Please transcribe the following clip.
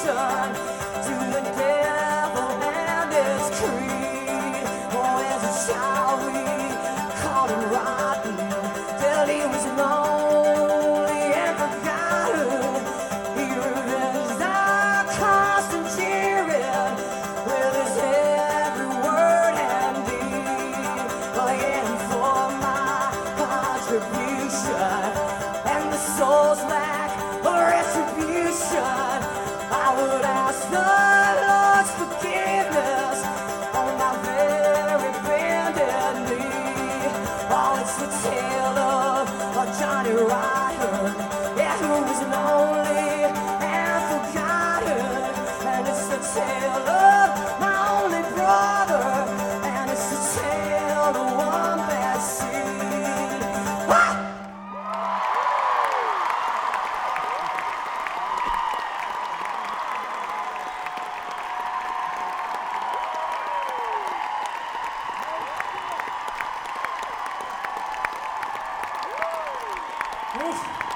retribution to the devil and his creed. Oh, as a child we called him rotten till he was lonely and forgotten. He revenged our constant cheering with his every word and deed, playing for my contribution and the soul's lack of retribution. I would ask the Lord's forgiveness on my very bended knee. Oh, it's the tale of Johnny Rotten, yeah, who was lonely and forgotten. And it's the tale of my only brother, and it's the tale of one bad seed. Ah! Yes.